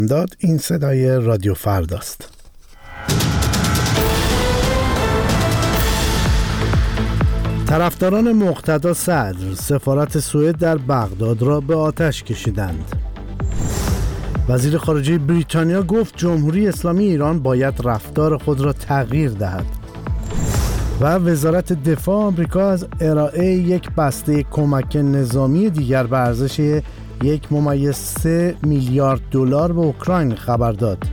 داد. این صدای رادیو فرداست. طرفداران مقتدا صدر سفارت سوئد در بغداد را به آتش کشیدند. وزیر خارجه بریتانیا گفت جمهوری اسلامی ایران باید رفتار خود را تغییر دهد. و وزارت دفاع آمریکا از ارائه یک بسته کمک نظامی دیگر به ارزش 1.3 میلیارد دلار به اوکراین خبر داد.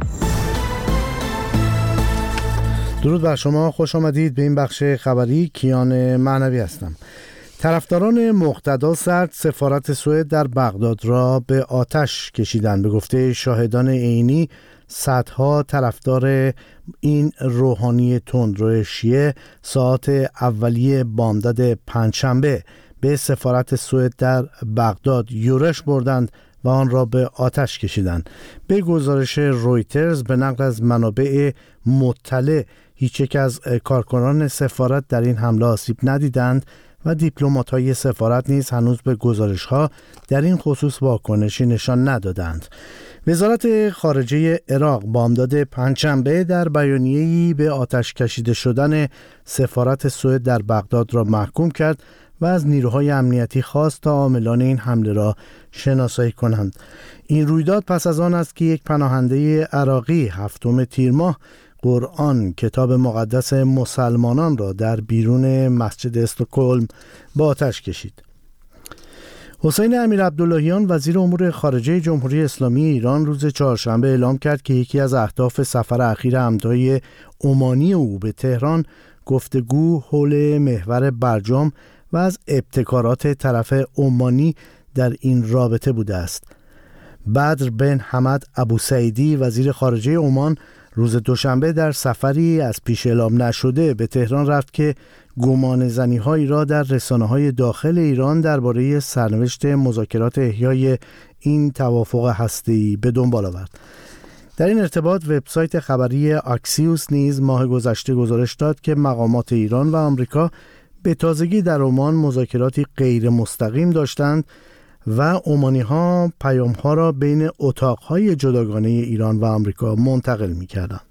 درود بر شما، خوش آمدید به این بخش خبری. کیان معنوی هستم. طرفداران مقتدا صدر سفارت سوئد در بغداد را به آتش کشیدند. به گفته شاهدان عینی، صدها طرفدار این روحانی تندرو شیعه ساعات اولیه بامداد پنجشنبه به سفارت سوئد در بغداد یورش بردند و آن را به آتش کشیدند. به گزارش رویترز به نقل از منابع مطلع، هیچ یک از کارکنان سفارت در این حمله آسیب ندیدند و دیپلمات‌های سفارت نیز هنوز به گزارش‌ها در این خصوص واکنشی نشان ندادند. وزارت خارجه عراق بامداد پنجشنبه در بیانیه‌ای به آتش کشیده شدن سفارت سوئد در بغداد را محکوم کرد و از نیروهای امنیتی خواست تا عاملان این حمله را شناسایی کنند. این رویداد پس از آن است که یک پناهنده عراقی 7 تیر ماه قرآن، کتاب مقدس مسلمانان، را در بیرون مسجد استکهلم با آتش کشید. حسین امیرعبداللهیان وزیر امور خارجه جمهوری اسلامی ایران روز چهارشنبه اعلام کرد که یکی از اهداف سفر اخیر همتای عمانی او به تهران گفتگو حول محور برجام و از ابتکارات طرف عمانی در این رابطه بوده است. بدر بن حمد ابوسعیدی وزیر خارجه عمان روز دوشنبه در سفری از پیش اعلام نشده به تهران رفت که گمان زنی‌هایی را در رسانه‌های داخل ایران درباره سرنوشت مذاکرات احیای این توافق هسته‌ای به دنبال آورد. در این ارتباط وبسایت خبری آکسیوس نیز ماه گذشته گزارش داد که مقامات ایران و آمریکا به تازگی در عمان مذاکراتی غیر مستقیم داشتند و عمانی‌ها پیام‌ها را بین اتاق‌های جداگانه ایران و آمریکا منتقل می‌کردند.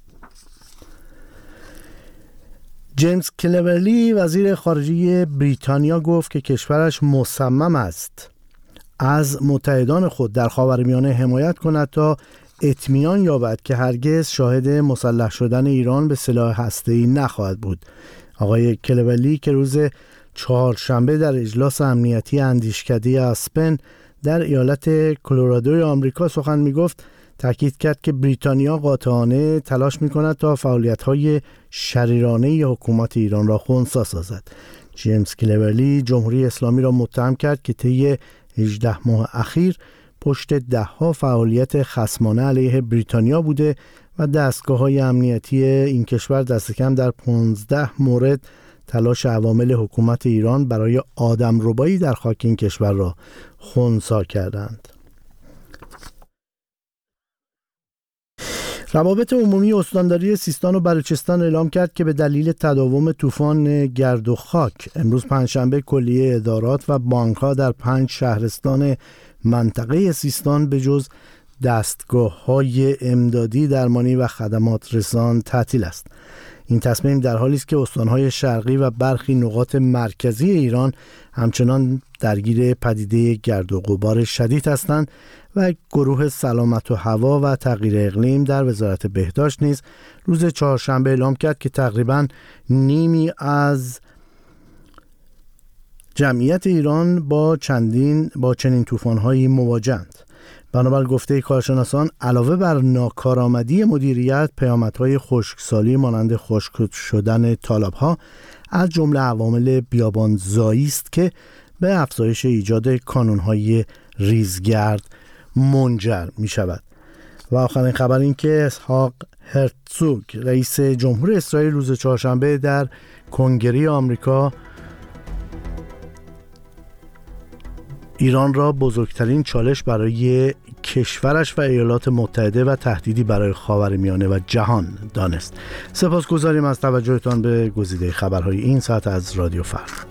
جیمز کلورلی وزیر خارجه بریتانیا گفت که کشورش مصمم است از متحدان خود در خاورمیانه حمایت کند تا اطمینان یابد که هرگز شاهد مسلح شدن ایران به سلاح هسته‌ای نخواهد بود. آقای کلورلی که روز چهارشنبه در اجلاس امنیتی اندیشکده اسپن در ایالت کلرادوی آمریکا سخن می‌گفت، تاکید کرد که بریتانیا قاطعانه تلاش می‌کند تا فعالیت‌های شریرانه حکومت ایران را خنثی سازد. جیمز کلورلی جمهوری اسلامی را متهم کرد که طی 18 ماه اخیر پشت ده‌ها فعالیت خصمانه علیه بریتانیا بوده و دستگاه‌های امنیتی این کشور دست کم در 15 مورد تلاش عوامل حکومت ایران برای آدمربایی در خاک این کشور را خنثی کردند. روابط عمومی استانداری سیستان و بلوچستان اعلام کرد که به دلیل تداوم طوفان گرد و خاک امروز پنجشنبه کلیه ادارات و بانک‌ها در 5 شهرستان منطقه سیستان به جز دستگاه‌های امدادی، درمانی و خدمات رسان تعطیل است. این تصمیم در حالی است که استان‌های شرقی و برخی نقاط مرکزی ایران همچنان درگیر پدیده گرد و غبار شدید هستند و گروه سلامت و هوا و تغییر اقلیم در وزارت بهداشت نیز روز چهارشنبه اعلام کرد که تقریباً نیمی از جمعیت ایران با چنین طوفان‌هایی مواجه‌اند. بنابر گفته کارشناسان، علاوه بر ناکارآمدی مدیریت، پیامدهای خشکسالی مانند خشک شدن تالاب‌ها از جمله عوامل بیابان‌زایی است که به افزایش ایجاد کانون‌های ریزگرد منجر می‌شود. و آخرین خبر این که اسحاق هرتزوگ رئیس جمهور اسرائیل روز چهارشنبه در کنگره آمریکا ایران را بزرگترین چالش برای کشورش و ایالات متحده و تهدیدی برای خاورمیانه و جهان دانست. سپاسگزاریم از توجهتان به گزیده خبرهای این ساعت از رادیو فردا.